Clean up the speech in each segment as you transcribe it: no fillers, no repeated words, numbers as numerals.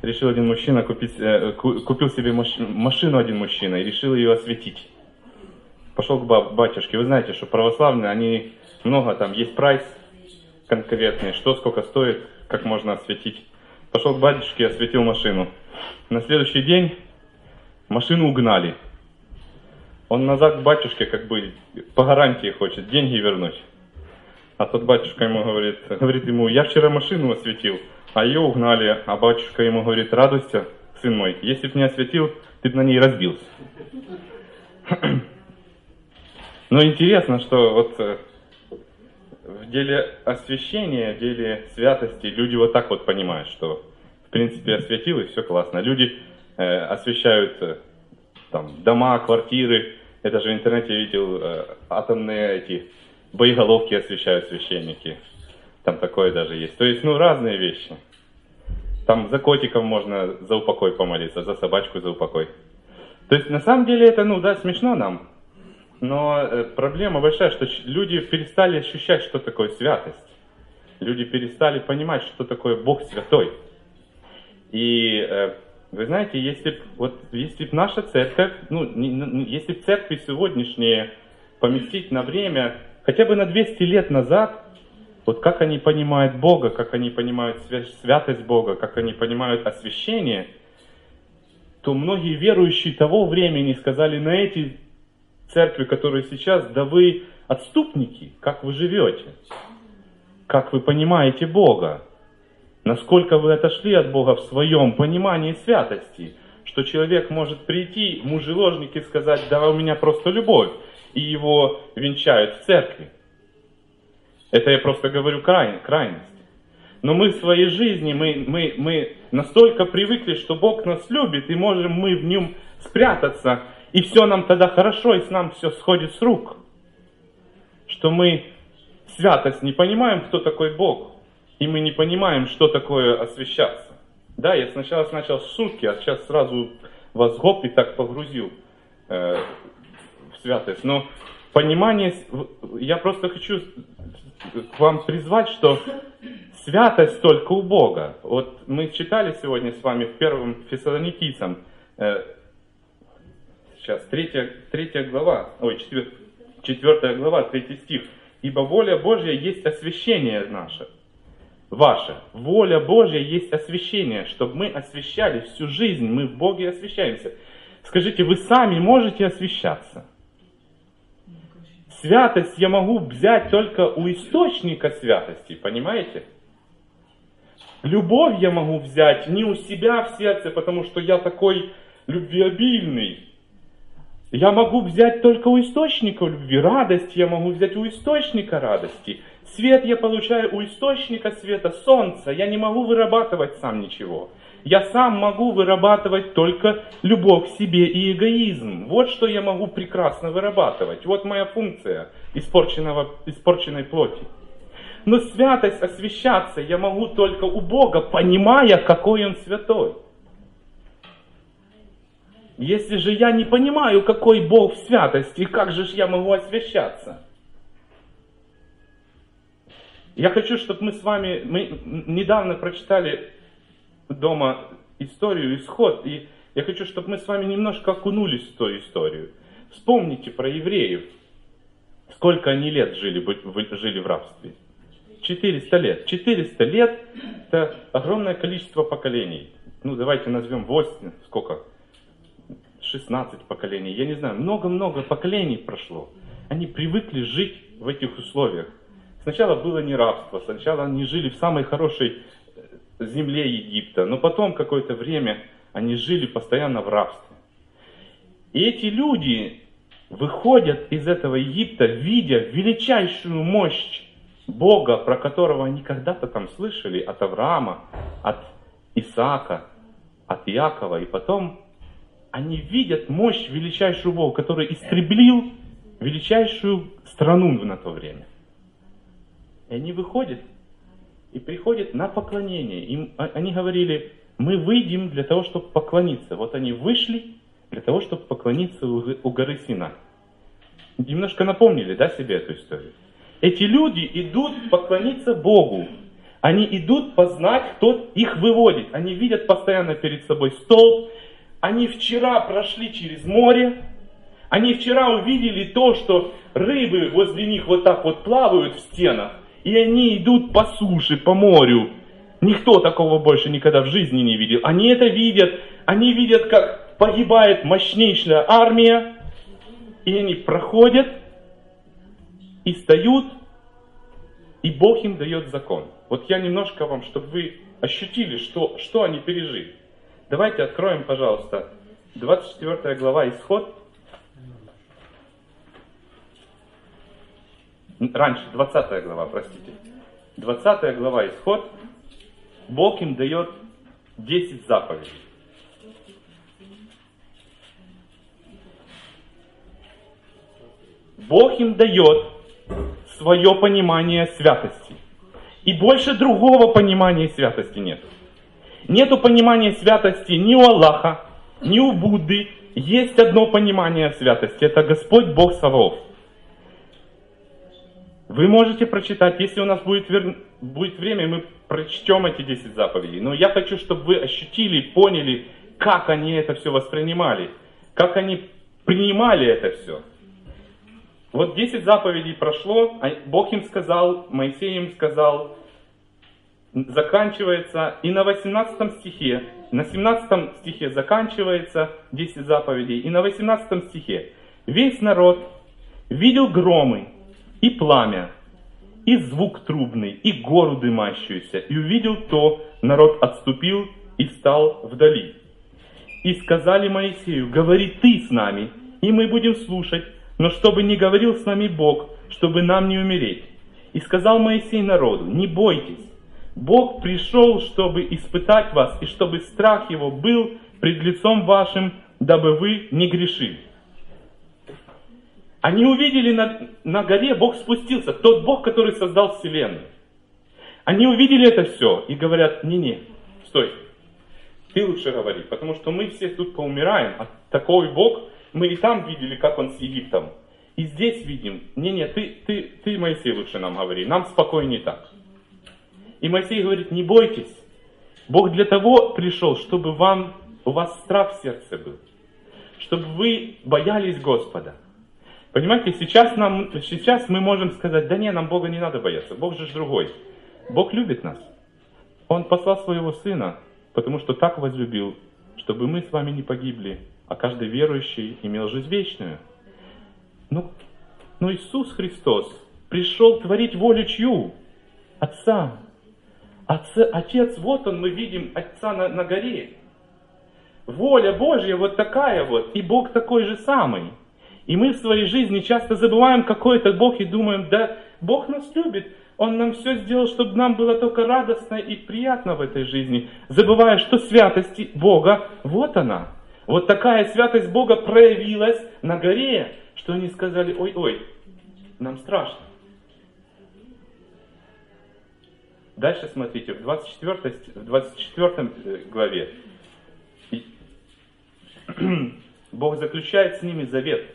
решил один мужчина купил себе машину один мужчина и решил ее осветить. Пошел к батюшке. Вы знаете, что православные, они много там, есть прайс конкретный, что сколько стоит, как можно осветить. Пошел к батюшке, осветил машину. На следующий день машину угнали. Он назад к батюшке как бы по гарантии хочет деньги вернуть. А тот батюшка ему говорит ему, я вчера машину осветил, а ее угнали. А батюшка ему говорит, радуйся, сын мой, если бы не осветил, ты бы на ней разбился. Но интересно, что вот в деле освящения, в деле святости люди вот так вот понимают, что в принципе осветил и все классно. Люди освещают там дома, квартиры. Я даже в интернете видел атомные эти боеголовки освещают священники. Там такое даже есть. То есть, разные вещи. Там за котиков можно за упокой помолиться, за собачку за упокой. То есть, на самом деле, это, смешно нам. Но проблема большая, что люди перестали ощущать, что такое святость. Люди перестали понимать, что такое Бог святой. И вы знаете, если б наша церковь, если б церкви сегодняшние поместить на время, хотя бы на 200 лет назад, вот как они понимают Бога, как они понимают святость Бога, как они понимают освящение, то многие верующие того времени сказали на эти церкви, которые сейчас, да вы отступники, как вы живете, как вы понимаете Бога, насколько вы отошли от Бога в своем понимании святости, что человек может прийти, мужеложник, и сказать, да у меня просто любовь, и его венчают в церкви. Это я просто говорю крайность. Но мы в своей жизни, мы настолько привыкли, что Бог нас любит, и можем мы в нем спрятаться, и все нам тогда хорошо, и с нам все сходит с рук. Что мы святость не понимаем, кто такой Бог, и мы не понимаем, что такое освящаться. Да, я сначала начал с шутки, а сейчас сразу вас гоп и так погрузил в святость. Но понимание, я просто хочу к вам призвать, что святость только у Бога. Вот мы читали сегодня с вами в 1 Фессалоникийцам, сейчас 4 глава, 3 стих. «Ибо воля Божья есть освящение наше, ваше. Воля Божья есть освящение, чтобы мы освящались всю жизнь, мы в Боге освящаемся». Скажите, вы сами можете освящаться? Святость я могу взять только у источника святости, понимаете? Любовь я могу взять не у себя в сердце, потому что я такой любвеобильный. Я могу взять только у источника любви. Радость я могу взять у источника радости. Свет я получаю у источника света, солнца. Я не могу вырабатывать сам ничего. Я сам могу вырабатывать только любовь к себе и эгоизм. Вот что я могу прекрасно вырабатывать. Вот моя функция испорченной плоти. Но святость, освящаться я могу только у Бога, понимая, какой Он святой. Если же я не понимаю, какой Бог в святости, как же я могу освящаться? Я хочу, чтобы мы недавно прочитали дома историю, исход, и я хочу, чтобы мы с вами немножко окунулись в ту историю. Вспомните про евреев. Сколько они лет жили в рабстве? 400 лет. 400 лет – это огромное количество поколений. Давайте назовем 8, сколько? 16 поколений, я не знаю, много-много поколений прошло. Они привыкли жить в этих условиях. Сначала было не рабство, сначала они жили в самой хорошей земле Египта, но потом какое-то время они жили постоянно в рабстве. И эти люди выходят из этого Египта, видя величайшую мощь Бога, про которого они когда-то там слышали от Авраама, от Исаака, от Иакова, и потом они видят мощь величайшего Бога, который истреблил величайшую страну на то время. И они выходят и приходят на поклонение. Они говорили, мы выйдем для того, чтобы поклониться. Вот они вышли для того, чтобы поклониться у горы Синай. Немножко напомнили, себе эту историю? Эти люди идут поклониться Богу. Они идут познать, кто их выводит. Они видят постоянно перед собой столб. Они вчера прошли через море. Они вчера увидели то, что рыбы возле них вот так вот плавают в стенах. И они идут по суше, по морю. Никто такого больше никогда в жизни не видел. Они это видят. Они видят, как погибает мощнейшая армия. И они проходят и встают, и Бог им дает закон. Вот я немножко вам, чтобы вы ощутили, что они пережили. Давайте откроем, пожалуйста, 24 глава Исход. Раньше, 20 глава, простите. 20 глава Исход. Бог им дает 10 заповедей. Бог им дает свое понимание святости. И больше другого понимания святости нет. Нету понимания святости ни у Аллаха, ни у Будды. Есть одно понимание святости. Это Господь Бог Саваоф. Вы можете прочитать, если у нас будет время, мы прочтем эти 10 заповедей. Но я хочу, чтобы вы ощутили, поняли, как они это все воспринимали. Как они принимали это все. Вот 10 заповедей прошло, Бог им сказал, Моисей им сказал, заканчивается, и на 18 стихе, на 17 стихе заканчивается 10 заповедей, и на 18 стихе весь народ видел громы и пламя, и звук трубный, и гору дымащуюся, и увидел то, народ отступил и стал вдали. И сказали Моисею, говори ты с нами, и мы будем слушать, но чтобы не говорил с нами Бог, чтобы нам не умереть. И сказал Моисей народу, не бойтесь, Бог пришел, чтобы испытать вас, и чтобы страх его был пред лицом вашим, дабы вы не грешили. Они увидели на горе, Бог спустился, тот Бог, который создал вселенную. Они увидели это все и говорят, не, стой, ты лучше говори, потому что мы все тут поумираем, а такой Бог, мы и там видели, как он с Египтом. И здесь видим, ты, Моисей, лучше нам говори, нам спокойнее так. И Моисей говорит, не бойтесь, Бог для того пришел, чтобы у вас страх в сердце был, чтобы вы боялись Господа. Понимаете, сейчас мы можем сказать, да не, нам Бога не надо бояться, Бог же другой. Бог любит нас. Он послал своего Сына, потому что так возлюбил, чтобы мы с вами не погибли, а каждый верующий имел жизнь вечную. Но Иисус Христос пришел творить волю чью? Отца. Отец, вот он, мы видим Отца на горе. Воля Божья вот такая вот, и Бог такой же самый. И мы в своей жизни часто забываем, какой это Бог, и думаем, да, Бог нас любит, Он нам все сделал, чтобы нам было только радостно и приятно в этой жизни, забывая, что святость Бога, вот она. Вот такая святость Бога проявилась на горе, что они сказали, ой, нам страшно. Дальше смотрите, в 24 главе Бог заключает с ними завет.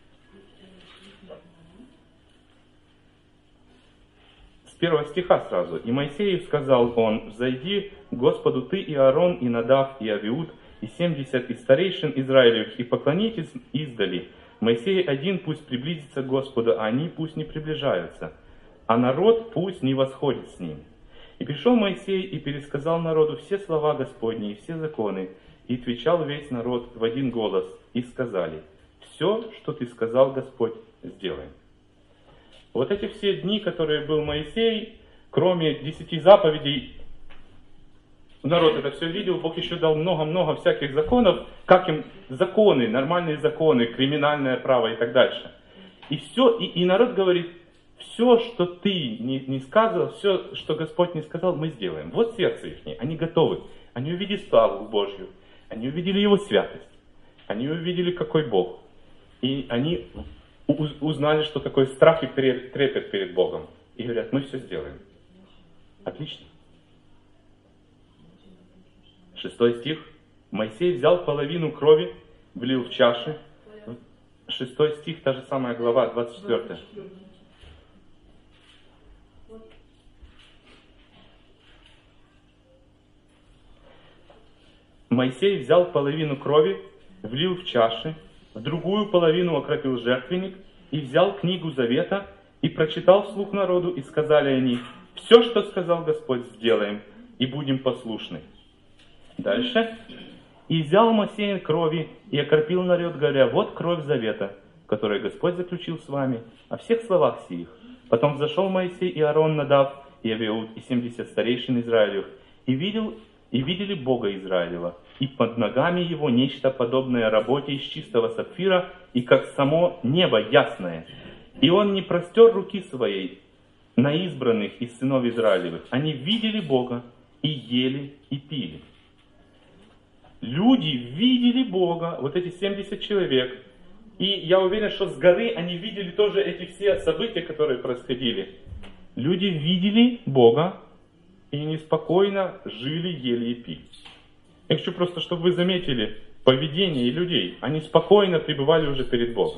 С 1 стиха сразу. «И Моисею сказал он, взойди к Господу ты и Аарон, и Надав, и Авиуд, и 70 из старейшин Израилевых, и поклонитесь издали. Моисей один пусть приблизится к Господу, а они пусть не приближаются, а народ пусть не восходит с ним. И пришел Моисей и пересказал народу все слова Господни и все законы, и отвечал весь народ в один голос, и сказали, все, что ты сказал, Господь, сделаем». Вот эти все дни, которые был Моисей, кроме 10 заповедей, народ это все видел, Бог еще дал много-много всяких законов, как им законы, нормальные законы, криминальное право и так дальше. И все, и народ говорит, все, что ты не сказал, все, что Господь не сказал, мы сделаем. Вот сердце их, они готовы. Они увидели славу Божью, они увидели Его святость, они увидели, какой Бог. И они узнали, что такое страх и трепет перед Богом. И говорят, мы все сделаем. Отлично. 6 стих. Моисей взял половину крови, влил в чаши. 6 стих, та же самая глава, 24. Моисей взял половину крови, влил в чаши, в другую половину окропил жертвенник и взял книгу Завета и прочитал вслух народу, и сказали они: «Все, что сказал Господь, сделаем, и будем послушны». Дальше. «И взял Моисей крови и окропил народ, говоря: вот кровь Завета, которую Господь заключил с вами, о всех словах сих. Потом взошел Моисей и Аарон, Надав и Авиуд, и 70 старейшин Израилевых, и видели Бога Израилева, и под ногами его нечто подобное работе из чистого сапфира, и как само небо ясное. И он не простер руки своей на избранных из сынов Израилевых. Они видели Бога, и ели, и пили». Люди видели Бога, вот эти 70 человек. И я уверен, что с горы они видели тоже эти все события, которые происходили. Люди видели Бога и неспокойно жили, ели и пили. Я хочу просто, чтобы вы заметили поведение людей. Они спокойно пребывали уже перед Богом.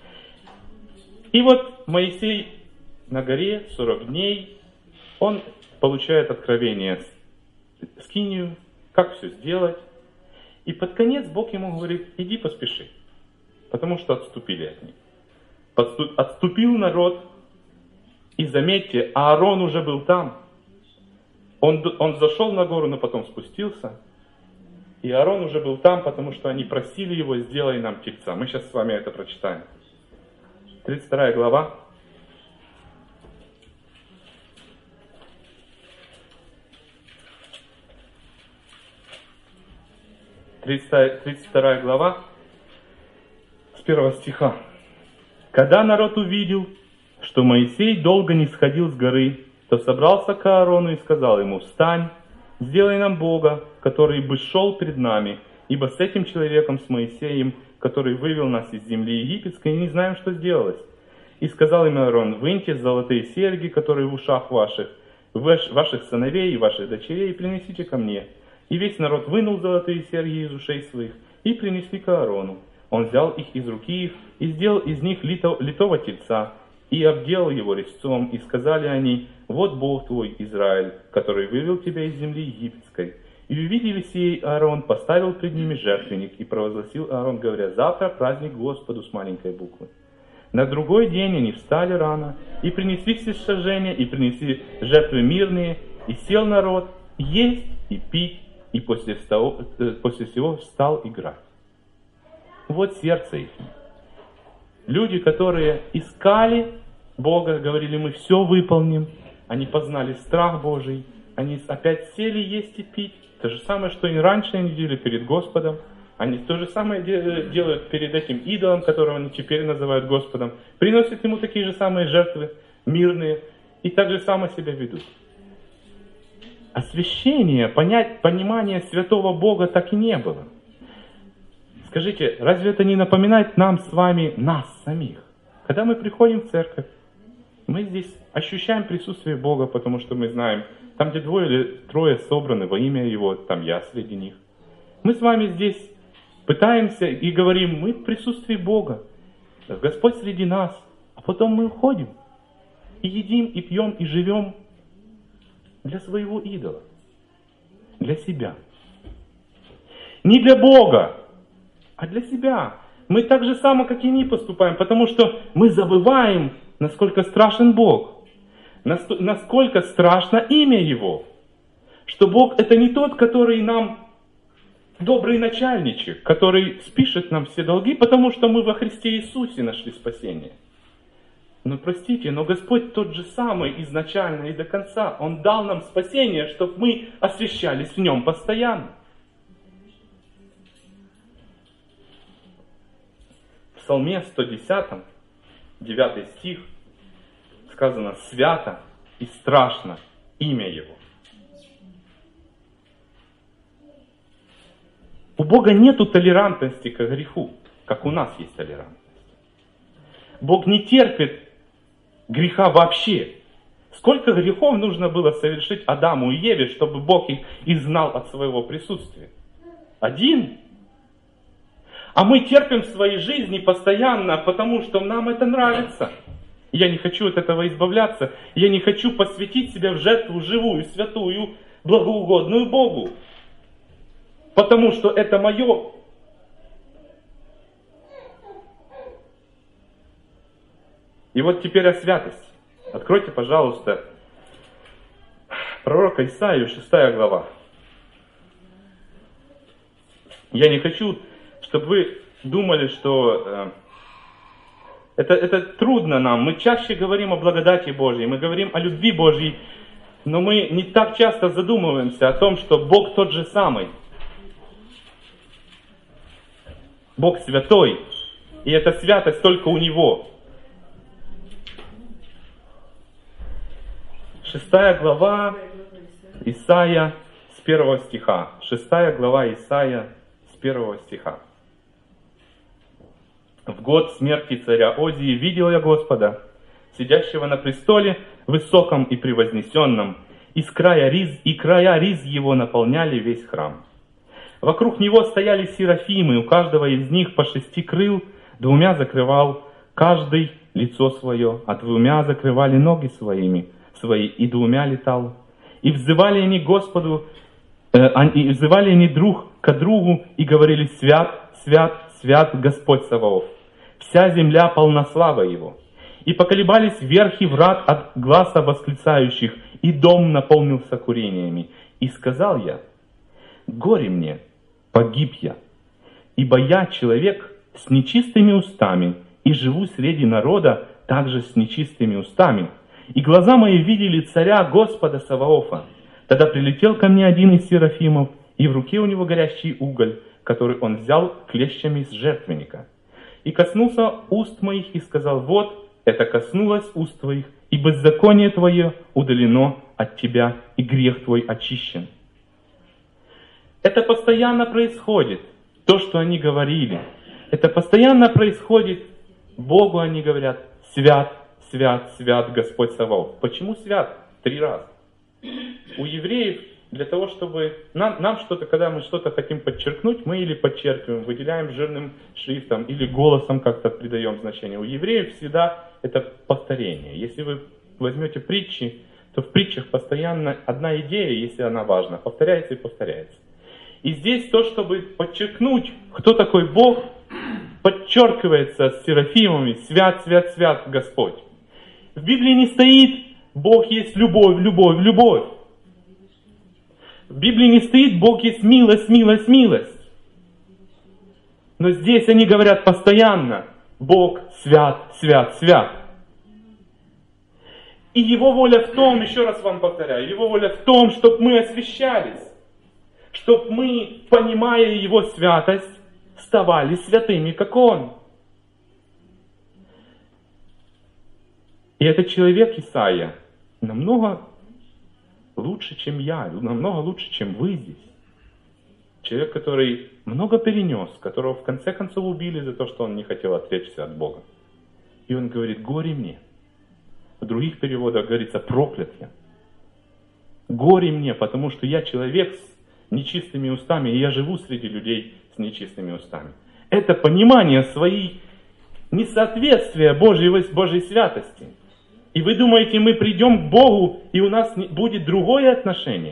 И вот Моисей на горе 40 дней, он получает откровение скинию, как все сделать. И под конец Бог ему говорит: иди поспеши, потому что отступили от них. Отступил народ, и заметьте, Аарон уже был там. Он зашел на гору, но потом спустился. И Аарон уже был там, потому что они просили его: сделай нам тельца. Мы сейчас с вами это прочитаем. 32 глава. 32 глава, с 1 стиха. «Когда народ увидел, что Моисей долго не сходил с горы, то собрался к Аарону и сказал ему: встань, сделай нам Бога, который бы шел пред нами, ибо с этим человеком, с Моисеем, который вывел нас из земли египетской, не знаем, что сделалось. И сказал им Аарон: выньте золотые серьги, которые в ушах ваших сыновей и ваших дочерей, и принесите ко мне. И весь народ вынул золотые серьги из ушей своих и принесли к Аарону. Он взял их из руки их и сделал из них литого тельца, и обделал его резцом, и сказали они: вот Бог твой, Израиль, который вывел тебя из земли египетской. И увидели сей Аарон, поставил пред ними жертвенник, и провозгласил Аарон, говоря: завтра праздник Господу с маленькой буквы. На другой день они встали рано, и принесли всесожжения, и принесли жертвы мирные, и сел народ есть и пить, и после всего встал играть. Вот сердце их. Люди, которые искали Бога, говорили: мы все выполним. Они познали страх Божий. Они опять сели есть и пить. То же самое, что и раньше они делали перед Господом. Они то же самое делают перед этим идолом, которого они теперь называют Господом. Приносят ему такие же самые жертвы, мирные. И так же само себя ведут. Освящения, понимания святого Бога так и не было. Скажите, разве это не напоминает нам с вами, нас самих? Когда мы приходим в церковь, мы здесь ощущаем присутствие Бога, потому что мы знаем, там, где 2 или 3 собраны во имя Его, там я среди них. Мы с вами здесь пытаемся и говорим: мы в присутствии Бога, Господь среди нас, а потом мы уходим и едим, и пьем, и живем для своего идола, для себя. Не для Бога, а для себя. Мы так же само, как и они, поступаем, потому что мы забываем, насколько страшен Бог, насколько страшно имя Его. Что Бог — это не тот, который нам добрый начальничек, который спишет нам все долги, потому что мы во Христе Иисусе нашли спасение. Но простите, но Господь тот же самый изначально и до конца. Он дал нам спасение, чтобы мы освящались в Нем постоянно. В Псалме 110, 9 стих, сказано: «Свято и страшно имя Его». У Бога нету толерантности к греху, как у нас есть толерантность. Бог не терпит греха вообще. Сколько грехов нужно было совершить Адаму и Еве, чтобы Бог их изгнал от своего присутствия? 1. А мы терпим в своей жизни постоянно, потому что нам это нравится. Я не хочу от этого избавляться. Я не хочу посвятить себя в жертву живую, святую, благоугодную Богу. потому что это мое. И вот теперь о святости. Откройте, пожалуйста, пророка Исаию, 6 глава. Я не хочу, чтобы вы думали, что это трудно нам. Мы чаще говорим о благодати Божьей, мы говорим о любви Божьей, но мы не так часто задумываемся о том, что Бог тот же самый. Бог святой, и эта святость только у Него. 6 глава Исаия с 1 стиха. 6 глава Исаия с 1 стиха. В год смерти царя Озии видел я Господа, сидящего на престоле, высоком и превознесенном, и края риз его наполняли весь храм. Вокруг него стояли серафимы, у каждого из них по 6 крыл, 2 закрывал каждый лицо свое, а 2 закрывали ноги свои, и 2 летал. И взывали они Господу, и взывали они друг к другу, и говорили: свят, свят, свят Господь Саваоф. Вся земля полна славы Его. И поколебались верхи врат от гласа восклицающих, и дом наполнился курениями. И сказал я: горе мне, погиб я, ибо я человек с нечистыми устами, и живу среди народа также с нечистыми устами. И глаза мои видели царя Господа Саваофа. Тогда прилетел ко мне один из серафимов, и в руке у него горящий уголь, который он взял клещами с жертвенника. И коснулся уст моих, и сказал: вот, это коснулось уст твоих, и беззаконие твое удалено от тебя, и грех твой очищен. Это постоянно происходит, то, что они говорили. Это постоянно происходит. Богу они говорят: свят, свят, свят Господь Саваоф. Почему свят? 3 раза. У евреев, для того, чтобы нам что-то, когда мы что-то хотим подчеркнуть, мы или подчеркиваем, выделяем жирным шрифтом, или голосом как-то придаем значение. У евреев всегда это повторение. Если вы возьмете притчи, то в притчах постоянно одна идея, если она важна, повторяется и повторяется. И здесь то, чтобы подчеркнуть, кто такой Бог, подчеркивается с серафимами: свят, свят, свят Господь. В Библии не стоит: Бог есть любовь, любовь, любовь. В Библии не стоит: Бог есть милость, милость, милость. Но здесь они говорят постоянно: Бог свят, свят, свят. И Его воля в том, еще раз вам повторяю, Его воля в том, чтобы мы освящались, чтобы мы, понимая Его святость, ставали святыми, как Он. И этот человек Исаия намного лучше, чем я, намного лучше, чем вы здесь. Человек, который много перенес, которого в конце концов убили за то, что он не хотел отречься от Бога. И он говорит: горе мне. В других переводах говорится: проклят я. Горе мне, потому что я человек с нечистыми устами, и я живу среди людей с нечистыми устами. Это понимание своей несоответствия Божьей святости. И вы думаете, мы придем к Богу, и у нас будет другое отношение?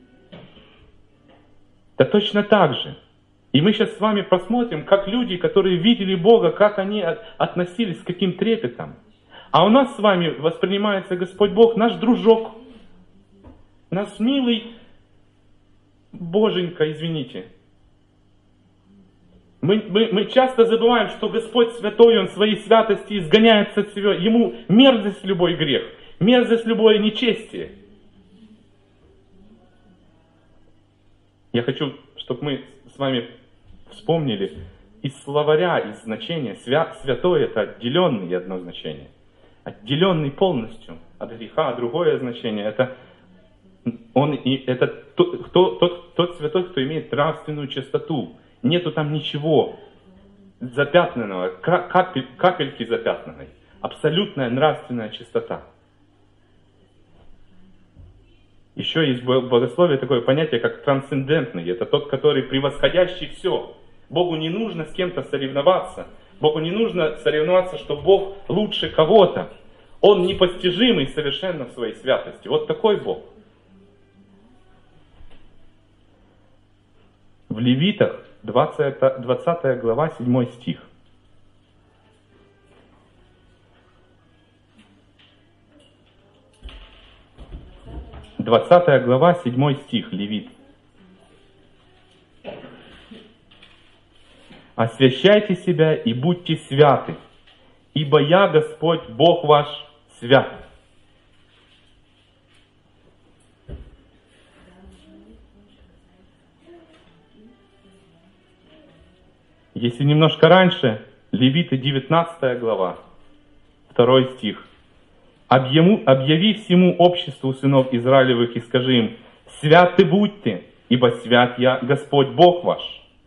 Да точно так же. И мы сейчас с вами посмотрим, как люди, которые видели Бога, как они относились, с каким трепетом. А у нас с вами воспринимается Господь Бог, наш дружок, наш милый Боженька, извините. Мы часто забываем, что Господь святой, Он своей святости изгоняет от себя. Ему мерзость любой грех, мерзость любое нечестие. Я хочу, чтобы мы с вами вспомнили из словаря, из значения. Святой — это отделенный, одно значение. Отделенный полностью от греха, а другое значение — это тот святой, кто имеет нравственную чистоту. Нету там ничего запятнанного, капельки запятнанной. Абсолютная нравственная чистота. Еще есть в богословии такое понятие, как трансцендентный. Это тот, который превосходящий все. Богу не нужно с кем-то соревноваться. Богу не нужно соревноваться, что Бог лучше кого-то. Он непостижимый совершенно в своей святости. Вот такой Бог. В в Левитах, 20 глава, 7 стих. Двадцатая глава, 7 стих, Левит. «Освящайте себя и будьте святы, ибо я, Господь, Бог ваш, свят». Если немножко раньше, Левиты 19 глава, 2 стих. «Объяви всему обществу сынов Израилевых и скажи им: святы будьте, ибо свят я, Господь Бог ваш».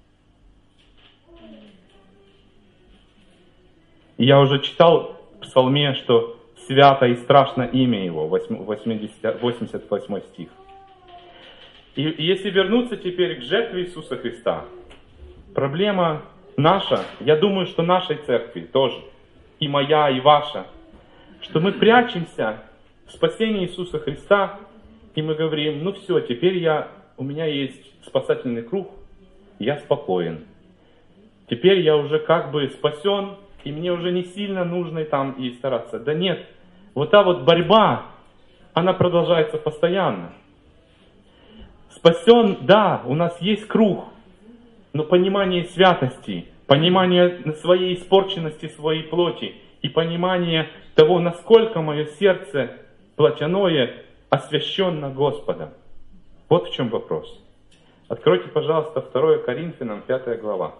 И я уже читал в Псалме, что свято и страшно имя Его, 88 стих. И если вернуться теперь к жертве Иисуса Христа, проблема наша, я думаю, что нашей церкви тоже, и моя, и ваша, что мы прячемся в спасении Иисуса Христа, и мы говорим: ну все, теперь у меня есть спасательный круг, я спокоен. Теперь я уже как бы спасен, и мне уже не сильно нужно там и стараться. Да нет, вот та вот борьба, она продолжается постоянно. Спасен, да, у нас есть круг, но понимание святости, понимание своей испорченности, своей плоти и понимание того, насколько мое сердце плотяное освященно Господом. Вот в чем вопрос. Откройте, пожалуйста, 2 Коринфянам, 5 глава.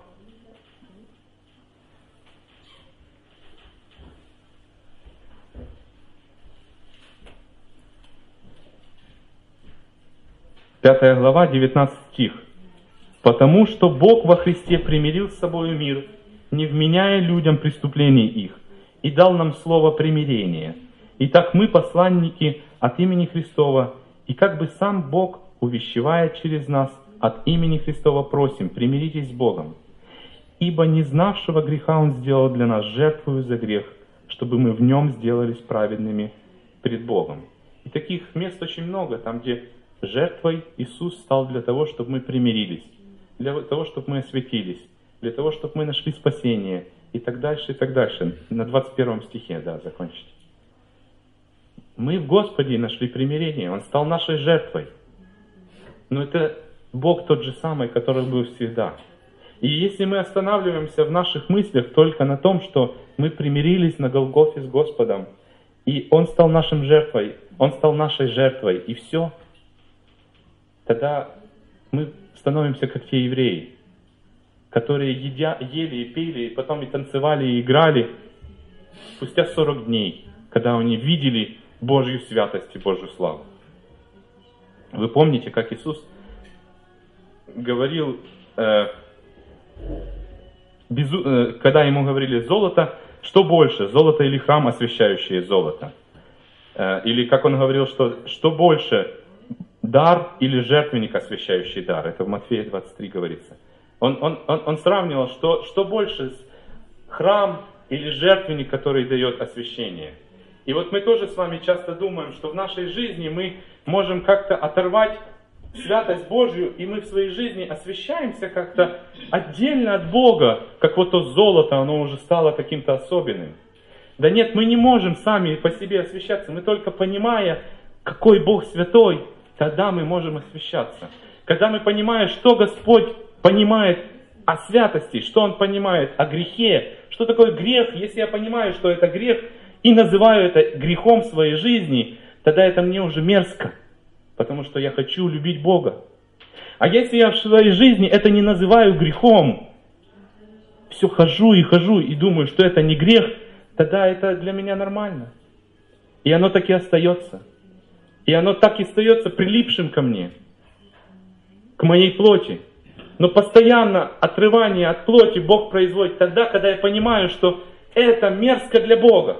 Пятая глава, 19 стих. «Потому что Бог во Христе примирил с собою мир, не вменяя людям преступлений их, и дал нам слово примирения. Итак, мы посланники от имени Христова, и как бы сам Бог, увещевая через нас, от имени Христова просим: примиритесь с Богом. Ибо не знавшего греха Он сделал для нас жертвою за грех, чтобы мы в нем сделались праведными пред Богом». И таких мест очень много, там, где жертвой Иисус стал для того, чтобы мы примирились, для того, чтобы мы осветились, для того, чтобы мы нашли спасение, и так дальше, и так дальше. На 21 стихе, да, закончите. Мы в Господе нашли примирение, Он стал нашей жертвой. Но это Бог тот же самый, который был всегда. И если мы останавливаемся в наших мыслях только на том, что мы примирились на Голгофе с Господом, и Он стал нашим жертвой, Он стал нашей жертвой, и все, тогда мы становимся как те евреи, которые ели и пили, и потом и танцевали, и играли спустя 40 дней, когда они видели Божью святость и Божью славу. Вы помните, как Иисус говорил, когда Ему говорили: золото, что больше, золото или храм, освящающее золото? Или как Он говорил, что больше, дар или жертвенник, освящающий дар? Это в Матфея 23 говорится. Он сравнивал, что больше, храм или жертвенник, который дает освящение. И вот мы тоже с вами часто думаем, что в нашей жизни мы можем как-то оторвать святость Божью, и мы в своей жизни освящаемся как-то отдельно от Бога, как вот то золото, оно уже стало каким-то особенным. Да нет, мы не можем сами по себе освящаться, мы только понимая, какой Бог святой, тогда мы можем освящаться. Когда мы понимаем, что Господь понимает о святости, что Он понимает о грехе, что такое грех, если я понимаю, что это грех, и называю это грехом в своей жизни, тогда это мне уже мерзко, потому что я хочу любить Бога. А если я в своей жизни это не называю грехом, все хожу и думаю, что это не грех, тогда это для меня нормально. И оно так и остается. И оно так и остается прилипшим ко мне, к моей плоти. Но постоянно отрывание от плоти Бог производит тогда, когда я понимаю, что это мерзко для Бога.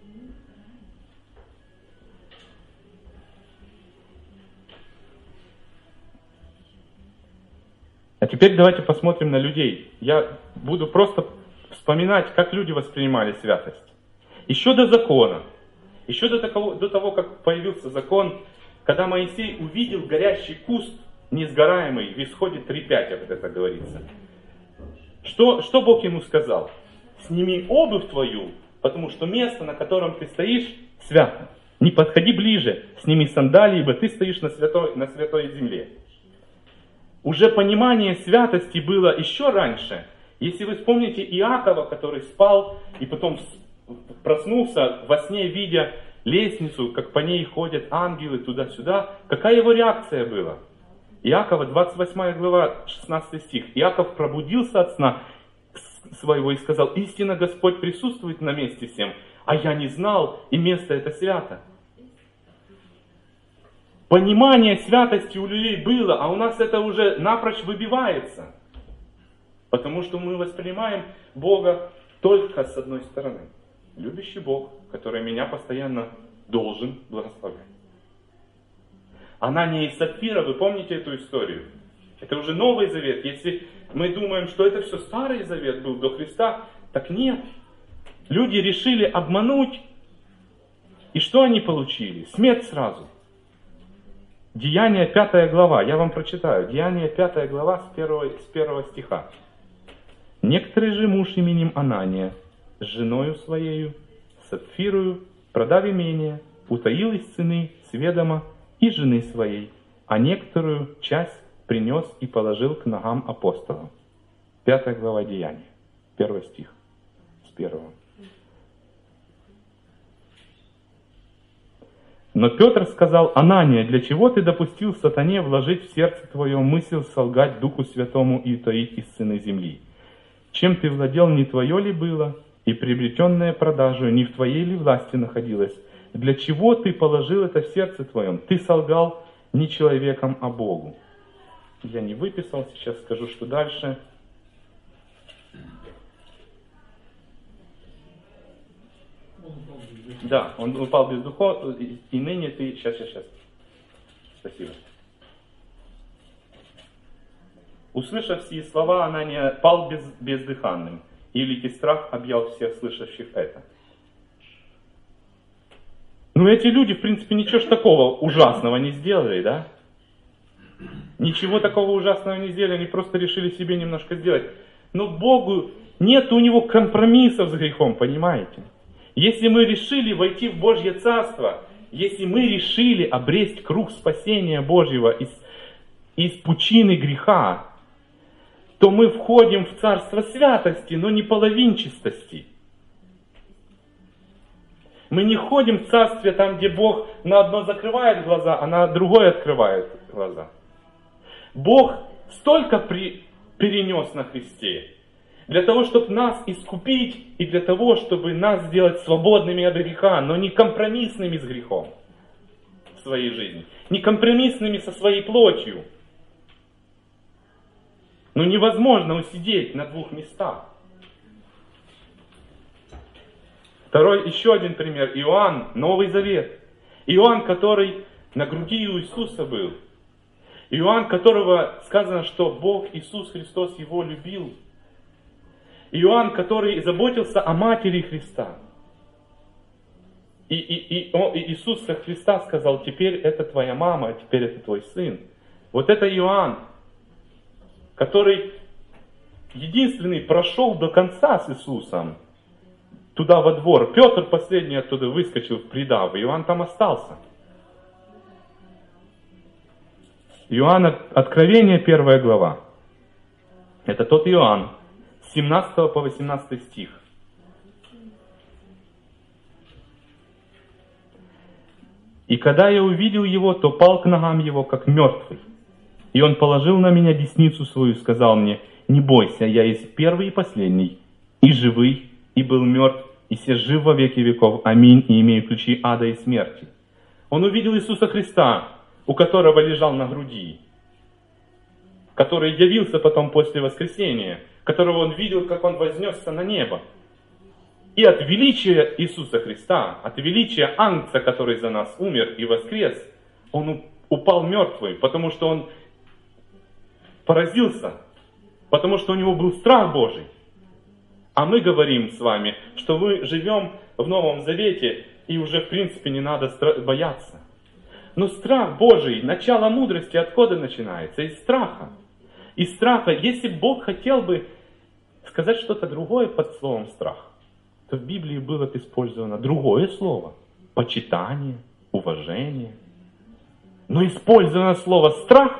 А теперь давайте посмотрим на людей. Я буду просто вспоминать, как люди воспринимали святость. Еще до закона, еще до того, как появился закон, когда Моисей увидел горящий куст несгораемый, в Исходе 3:5 об это говорится. Что Бог ему сказал? Сними обувь твою, потому что место, на котором ты стоишь, свято. Не подходи ближе, сними сандалии, ибо ты стоишь на святой земле. Уже понимание святости было еще раньше. Если вы вспомните Иакова, который спал и потом проснулся во сне, видя лестницу, как по ней ходят ангелы туда-сюда, какая его реакция была? Иакова, 28 глава, 16 стих. Иаков пробудился от сна своего и сказал: истинно Господь присутствует на месте всем, а я не знал, и место это свято. Понимание святости у людей было, а у нас это уже напрочь выбивается. Потому что мы воспринимаем Бога только с одной стороны. Любящий Бог, который меня постоянно должен благословлять. Анания и Сапфира, вы помните эту историю? Это уже Новый Завет. Если мы думаем, что это все Старый Завет был до Христа, так нет. Люди решили обмануть. И что они получили? Смерть сразу. Деяния 5 глава, я вам прочитаю. Деяния 5 глава с 1 стиха. Некоторый же муж именем Анания с женою своею, Сапфирою, продав имение, утаил из цены с ведома и жены своей, а некоторую часть принес и положил к ногам апостолов. 5 глава Деяния, 1 стих с 1. Но Петр сказал: Анания, для чего ты допустил сатане вложить в сердце твое мысль солгать Духу Святому и утаить из цены земли? Чем ты владел, не твое ли было, и приобретенное продажу не в твоей ли власти находилось? Для чего ты положил это в сердце твоем? Ты солгал не человеком, а Богу. Я не выписал, сейчас скажу, что дальше. Да, он упал без духа, и ныне ты... Сейчас. Спасибо. Услышав сии слова, Анания пал бездыханным, и великий страх объял всех слышащих это. Ну, эти люди, в принципе, ничего ж такого ужасного не сделали, да? Ничего такого ужасного не сделали, они просто решили себе немножко сделать. Но Богу нет у него компромиссов с грехом, понимаете? Если мы решили войти в Божье Царство, если мы решили обресть круг спасения Божьего из пучины греха, то мы входим в Царство святости, но не половинчатости. Мы не ходим в Царстве там, где Бог на одно закрывает глаза, а на другое открывает глаза. Бог столько перенес на Христе, для того, чтобы нас искупить и для того, чтобы нас сделать свободными от греха, но не компромиссными с грехом в своей жизни, не компромиссными со своей плотью. Но невозможно усидеть на двух местах. Еще один пример. Иоанн, Новый Завет. Иоанн, который на груди у Иисуса был. Иоанн, которого сказано, что Бог Иисус Христос его любил. Иоанн, который заботился о матери Христа. И Иисус Христа сказал: теперь это твоя мама, теперь это твой сын. Вот это Иоанн, который единственный прошел до конца с Иисусом, туда во двор. Петр последний оттуда выскочил в придав, Иоанн там остался. Иоанна, Откровение, 1 глава. Это тот Иоанн, с 17 по 18 стих. «И когда я увидел его, то пал к ногам его, как мертвый. И он положил на меня десницу свою и сказал мне: не бойся, я есть первый и последний, и живый, и был мертв, и се жив во веки веков. Аминь, и имею ключи ада и смерти». Он увидел Иисуса Христа, у которого лежал на груди, который явился потом после воскресения, которого он видел, как он вознесся на небо. И от величия Иисуса Христа, от величия Агнца, который за нас умер и воскрес, он упал мертвый, потому что он поразился, потому что у него был страх Божий. А мы говорим с вами, что мы живем в Новом Завете, и уже в принципе не надо бояться. Но страх Божий, начало мудрости откуда начинается? Из страха. Из страха, если Бог хотел бы сказать что-то другое под словом страх, то в Библии было использовано другое слово. Почитание, уважение. Но использовано слово страх.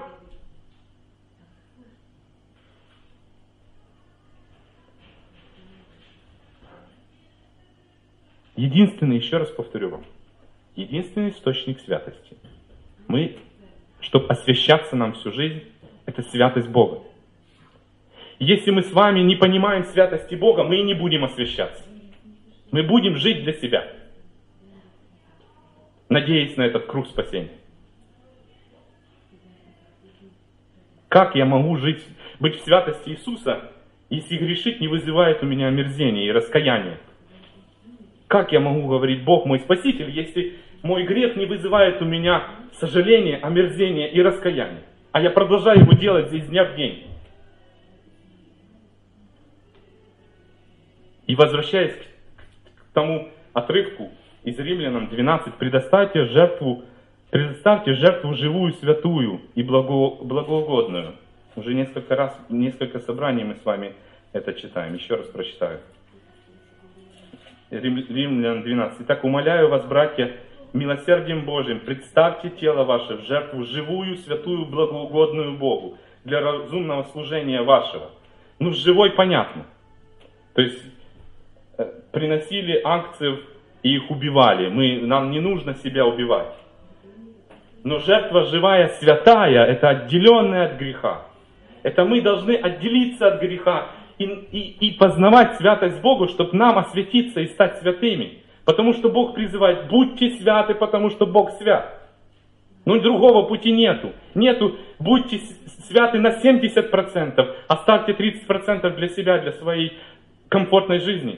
Единственный, еще раз повторю вам, единственный источник святости. Чтобы освящаться нам всю жизнь, это святость Бога. Если мы с вами не понимаем святости Бога, мы и не будем освящаться. Мы будем жить для себя, надеясь на этот круг спасения. Как я могу быть в святости Иисуса, если грешить не вызывает у меня омерзения и раскаяния? Как я могу говорить, Бог мой Спаситель, если мой грех не вызывает у меня сожаления, омерзения и раскаяния, а я продолжаю его делать из дня в день? И возвращаясь к тому отрывку из Римлянам 12, предоставьте жертву живую, святую и благоугодную. Уже несколько собраний мы с вами это читаем. Еще раз прочитаю. Римлян 12. «Итак, умоляю вас, братья, милосердием Божьим, представьте тело ваше в жертву живую, святую, благоугодную Богу, для разумного служения вашего». Ну, живой понятно. То есть, приносили акций и их убивали. Нам не нужно себя убивать. Но жертва живая, святая, это отделенная от греха. Это мы должны отделиться от греха и познавать святость Богу, чтобы нам освятиться и стать святыми. Потому что Бог призывает, будьте святы, потому что Бог свят. Ну, другого пути нету. Будьте святы на 70%, оставьте 30% для себя, для своей комфортной жизни.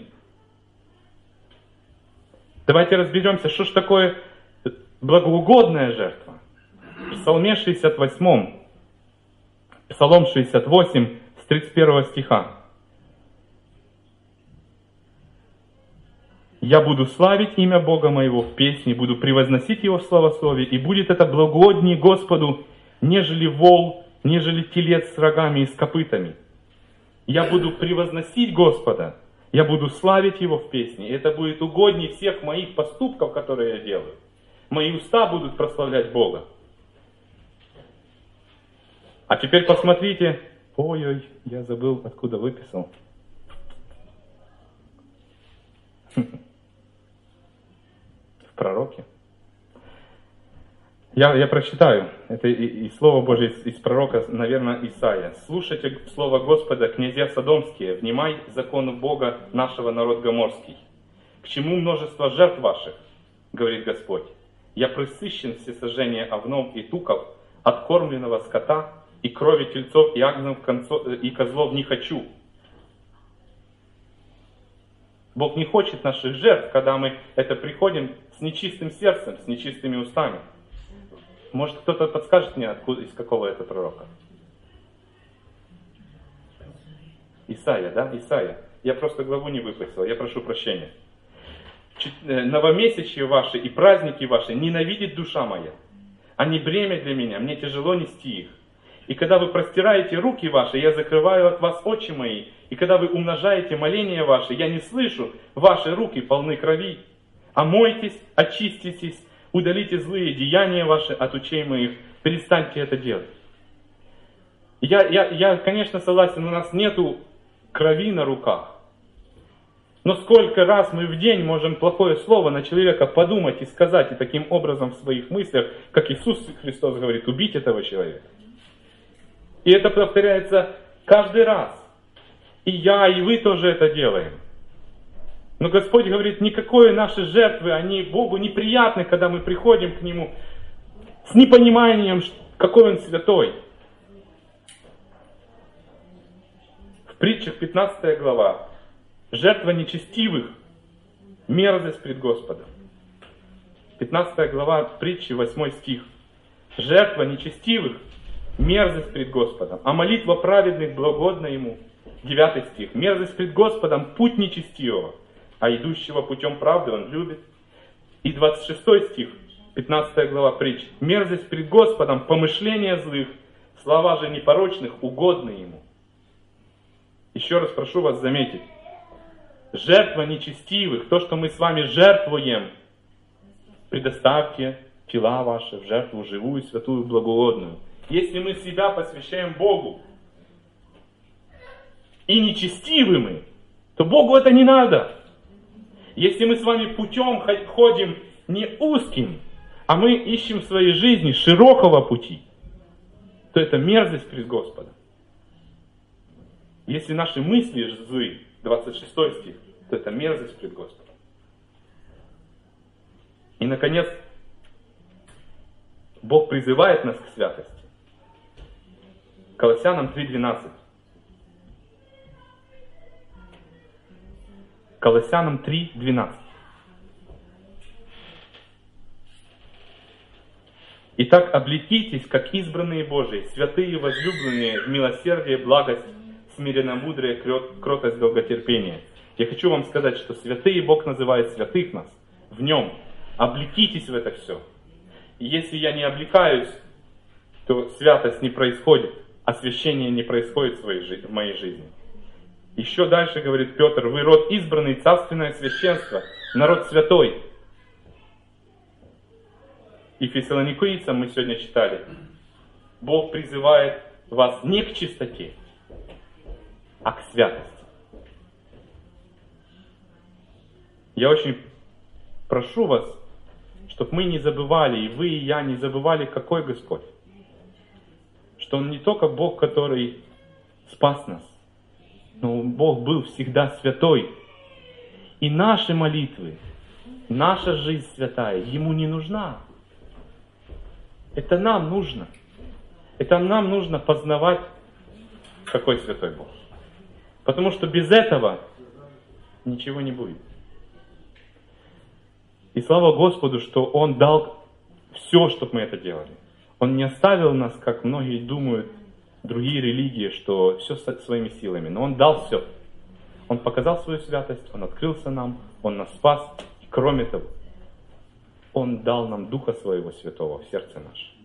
Давайте разберемся, что же такое благоугодная жертва. В Псалме 68, Псалом 68, с 31 стиха. «Я буду славить имя Бога моего в песне, буду превозносить Его в славословии, и будет это благоугоднее Господу, нежели вол, нежели телец с рогами и с копытами. Я буду превозносить Господа, я буду славить Его в песне, и это будет угоднее всех моих поступков, которые я делаю. Мои уста будут прославлять Бога». А теперь посмотрите. Ой-ой, я забыл, откуда выписал. В пророке. Я прочитаю. Это и Слово Божие из пророка, наверное, Исаия. «Слушайте Слово Господа, князья Содомские, внимай закону Бога нашего, народ гоморский. К чему множество жертв ваших, говорит Господь? Я пресыщен всесожжения овнов и туков, откормленного скота, и крови тельцов и агнцев и козлов не хочу». Бог не хочет наших жертв, когда мы приходим с нечистым сердцем, с нечистыми устами. Может, кто-то подскажет мне, из какого это пророка? Исаия, да? Исаия. Я просто главу не выписал, я прошу прощения. «Новомесячье ваши и праздники ваши ненавидит душа моя. Они бремя для меня, мне тяжело нести их. И когда вы простираете руки ваши, я закрываю от вас очи мои. И когда вы умножаете моления ваши, я не слышу, ваши руки полны крови. Омойтесь, очиститесь, удалите злые деяния ваши от очей моих, перестаньте это делать». Я, конечно, согласен, у нас нету крови на руках. Но сколько раз мы в день можем плохое слово на человека подумать и сказать, и таким образом в своих мыслях, как Иисус Христос говорит, убить этого человека. И это повторяется каждый раз. И я, и вы тоже это делаем. Но Господь говорит, никакой наши жертвы, они Богу неприятны, когда мы приходим к Нему с непониманием, какой Он святой. В притчах 15 глава. Жертва нечестивых, мерзость пред Господом. 15 глава притчи, 8 стих. Жертва нечестивых, мерзость пред Господом, а молитва праведных благодна Ему. 9 стих. Мерзость пред Господом, путь нечестивого, а идущего путем правды Он любит. И 26 стих. 15 глава притч. Мерзость пред Господом, помышления злых, слова же непорочных угодны Ему. Еще раз прошу вас заметить. Жертва нечестивых, то, что мы с вами жертвуем, предоставьте тела ваши в жертву живую, святую, благоугодную. Если мы себя посвящаем Богу, и нечестивы мы, то Богу это не надо. Если мы с вами путем ходим не узким, а мы ищем в своей жизни широкого пути, то это мерзость пред Господом. Если наши мысли злы, 26 стих, то это мерзость пред Господом. И, наконец, Бог призывает нас к святости. Колоссянам 3:12. Колоссянам 3:12. Итак, облекитесь, как избранные Божии, святые, возлюбленные, в милосердие, благость, смиренномудрие, кротость, долготерпение. Я хочу вам сказать, что святые Бог называет святых нас в Нем. Облекитесь в это все. И если я не облекаюсь, то святость не происходит, освящение не происходит в моей жизни. Еще дальше говорит Петр: вы род избранный, царственное священство, народ святой. И Фессалоникийцам мы сегодня читали. Бог призывает вас не к чистоте, а к святости. Я очень прошу вас, чтобы мы не забывали, и вы, и я не забывали, какой Господь. Что Он не только Бог, который спас нас, но Бог был всегда святой. И наши молитвы, наша жизнь святая Ему не нужна. Это нам нужно. Это нам нужно познавать, какой святой Бог. Потому что без этого ничего не будет. И слава Господу, что Он дал все, чтобы мы это делали. Он не оставил нас, как многие думают, другие религии, что все своими силами. Но Он дал все. Он показал свою святость, Он открылся нам, Он нас спас. И кроме того, Он дал нам Духа Своего Святого в сердце наше.